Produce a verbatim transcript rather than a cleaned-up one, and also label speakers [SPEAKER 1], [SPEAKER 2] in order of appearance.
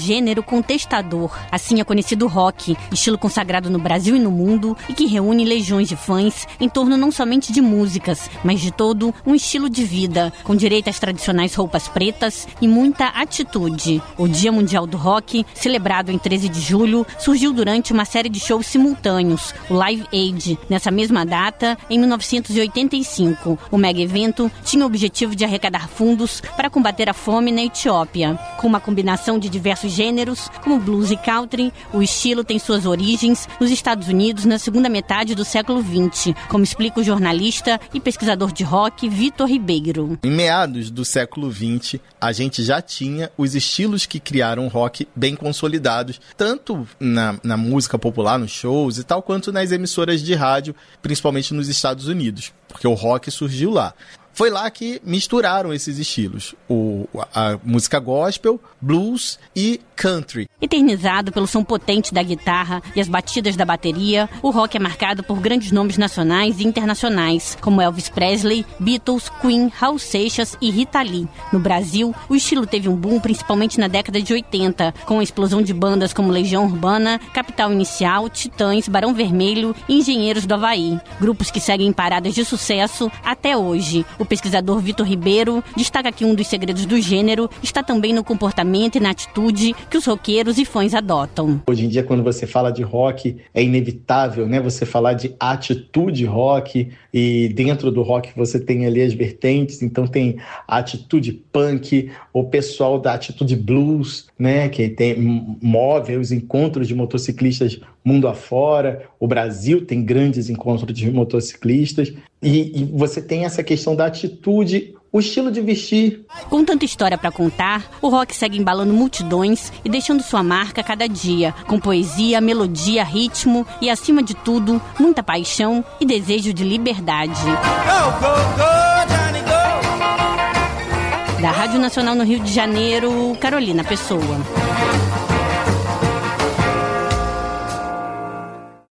[SPEAKER 1] gênero contestador. Assim é conhecido o rock, estilo consagrado no Brasil e no mundo e que reúne legiões de fãs em torno não somente de músicas, mas de todo um estilo de vida, com direito às tradicionais roupas pretas e muita atitude. O Dia Mundial do Rock, celebrado em treze de julho, surgiu durante uma série de shows simultâneos, o Live Aid. Nessa mesma data, em mil novecentos e oitenta e cinco, o mega evento tinha o objetivo de arrecadar fundos para combater a fome na Etiópia. Com uma combinação de diversos gêneros, como blues e country, o estilo tem suas origens nos Estados Unidos na segunda metade do século vinte, como explica o jornalista e pesquisador de rock Vitor Ribeiro.
[SPEAKER 2] Em meados do século vinte, a gente já tinha os estilos que criaram o rock bem consolidados, tanto na, na música popular, nos shows e tal, quanto nas emissoras de rádio, principalmente nos Estados Unidos, porque o rock surgiu lá. Foi lá que misturaram esses estilos, o, a música gospel, blues e country.
[SPEAKER 1] Eternizado pelo som potente da guitarra e as batidas da bateria, o rock é marcado por grandes nomes nacionais e internacionais, como Elvis Presley, Beatles, Queen, Raul Seixas e Rita Lee. No Brasil, o estilo teve um boom principalmente na década de oitenta, com a explosão de bandas como Legião Urbana, Capital Inicial, Titãs, Barão Vermelho e Engenheiros do Havaí, grupos que seguem em paradas de sucesso até hoje. O pesquisador Vitor Ribeiro destaca que um dos segredos do gênero está também no comportamento e na atitude que os roqueiros e fãs adotam.
[SPEAKER 3] Hoje em dia, quando você fala de rock, é inevitável, né, você falar de atitude rock, e dentro do rock você tem ali as vertentes, então tem a atitude punk, o pessoal da atitude blues, né, que tem, move os encontros de motociclistas mundo afora. O Brasil tem grandes encontros de motociclistas, e, e você tem essa questão da atitude, o estilo de vestir.
[SPEAKER 1] Com tanta história para contar, o rock segue embalando multidões e deixando sua marca a cada dia, com poesia, melodia, ritmo e, acima de tudo, muita paixão e desejo de liberdade. Go, go, go, Johnny, go. Da Rádio Nacional no Rio de Janeiro, Carolina Pessoa.